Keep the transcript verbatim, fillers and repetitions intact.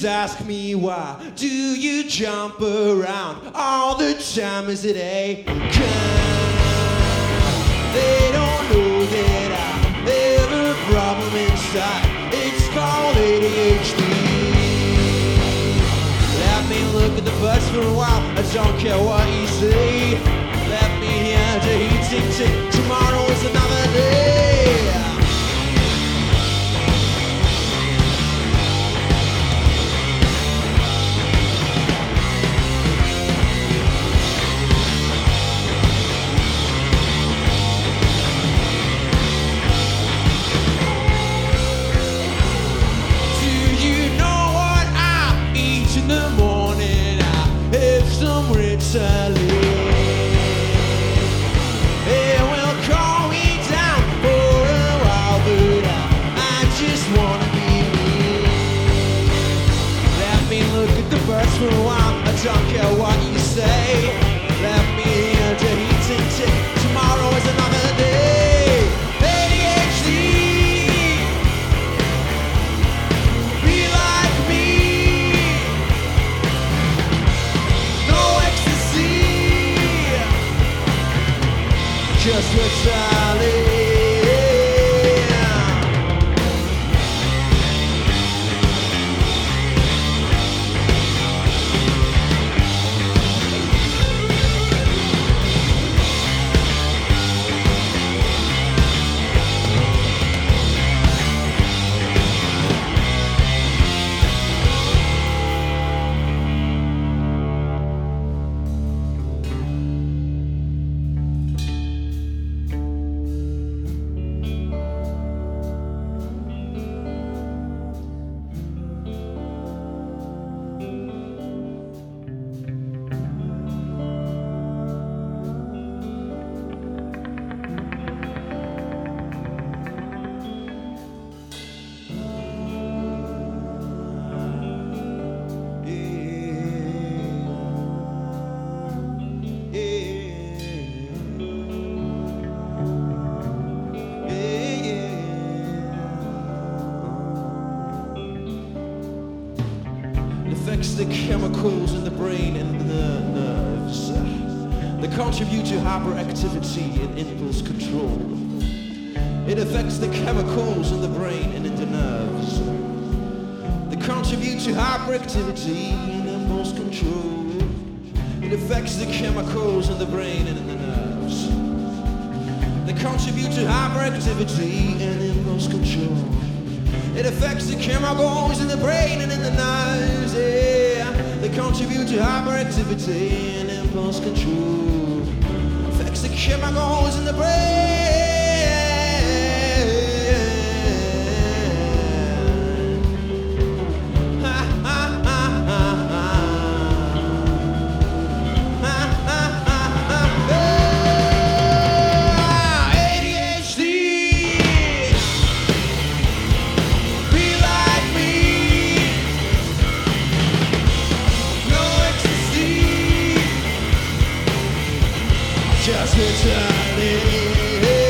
ask me why do you jump around all the time? Is it a crime? They don't know that I have a problem inside. It's called A D H D. Let me look at the bus for a while. I don't care what you say. Let me hear the heat tick tick. Tomorrow is another day. It will calm me down for a while, but I, I just wanna be me. Let me look at the birds for a while. I don't care what you say. Let me hear the heat tick tick. Tomorrow is another day. A D H D. Be like me. Just retaliate. Affects the chemicals in the brain and the nerves. They contribute to hyperactivity and impulse control. It affects the chemicals in the brain and in the nerves. They contribute to hyperactivity and impulse control. It affects the chemicals in the brain and in the nerves. They contribute to hyperactivity and impulse control. It affects the chemicals in the brain and in the nerves, yeah. They contribute to hyperactivity and impulse control. Affects the chemicals in the brain. Ha, ha, ha, ha, ha. Ha, ha, ha, ha, ha. A D H D. Just retaliate.